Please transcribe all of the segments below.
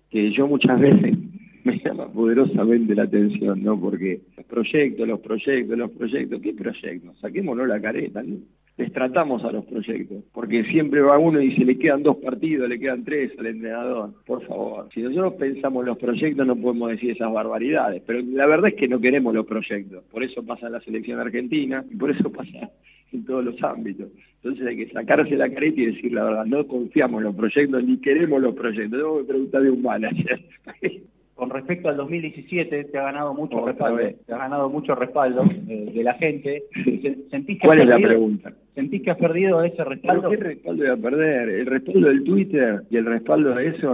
que yo muchas veces me llama poderosamente la atención, ¿no? Porque los proyectos, ¿qué proyectos? Saquémonos la careta, ¿no? Les tratamos a los proyectos, porque siempre va uno y dice, le quedan 2 partidos, le quedan 3 al entrenador. Por favor, si nosotros pensamos en los proyectos no podemos decir esas barbaridades, pero la verdad es que no queremos los proyectos. Por eso pasa en la selección argentina y por eso pasa en todos los ámbitos. Entonces hay que sacarse la careta y decir la verdad, no confiamos en los proyectos ni queremos los proyectos. Tengo que preguntar de un manager. Con respecto al 2017, te ha ganado mucho respaldo de la gente. ¿Cuál es la pregunta? ¿Sentís que has perdido ese respaldo? ¿Pero qué respaldo voy a perder? El respaldo del Twitter y el respaldo de eso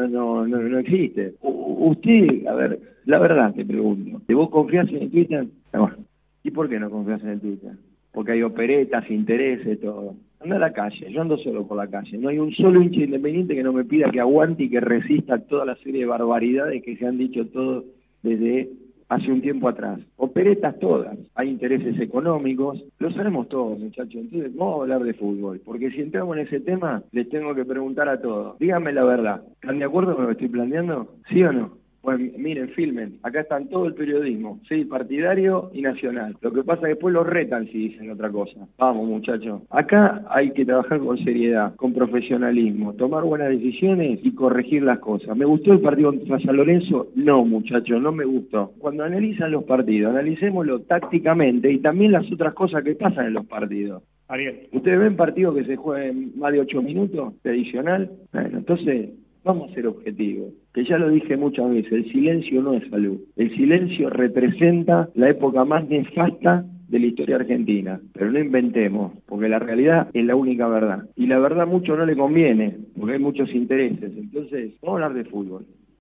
no existe. Usted, a ver, la verdad te pregunto, ¿vos confías en el Twitter? No. ¿Y por qué no confías en el Twitter? Porque hay operetas, intereses, todo. Anda a la calle, yo ando solo por la calle. No hay un solo hincha independiente que no me pida que aguante y que resista toda la serie de barbaridades que se han dicho todos desde hace un tiempo atrás. Operetas todas, hay intereses económicos, lo sabemos todos, muchachos. Entonces vamos a hablar de fútbol, porque si entramos en ese tema, les tengo que preguntar a todos. Díganme la verdad, ¿están de acuerdo con lo que estoy planteando? ¿Sí o no? Bueno, miren, filmen, acá están todo el periodismo, sí, partidario y nacional. Lo que pasa es que después los retan si dicen otra cosa. Vamos, muchachos. Acá hay que trabajar con seriedad, con profesionalismo, tomar buenas decisiones y corregir las cosas. ¿Me gustó el partido contra San Lorenzo? No, muchachos, no me gustó. Cuando analizan los partidos, analicémoslo tácticamente y también las otras cosas que pasan en los partidos. Ariel. ¿Ustedes ven partidos que se jueguen más de 8 minutos de adicional? Bueno, entonces vamos a ser objetivos, que ya lo dije muchas veces, el silencio no es salud. El silencio representa la época más nefasta de la historia argentina, pero no inventemos, porque la realidad es la única verdad. Y la verdad mucho no le conviene, porque hay muchos intereses. Entonces, vamos a hablar de fútbol.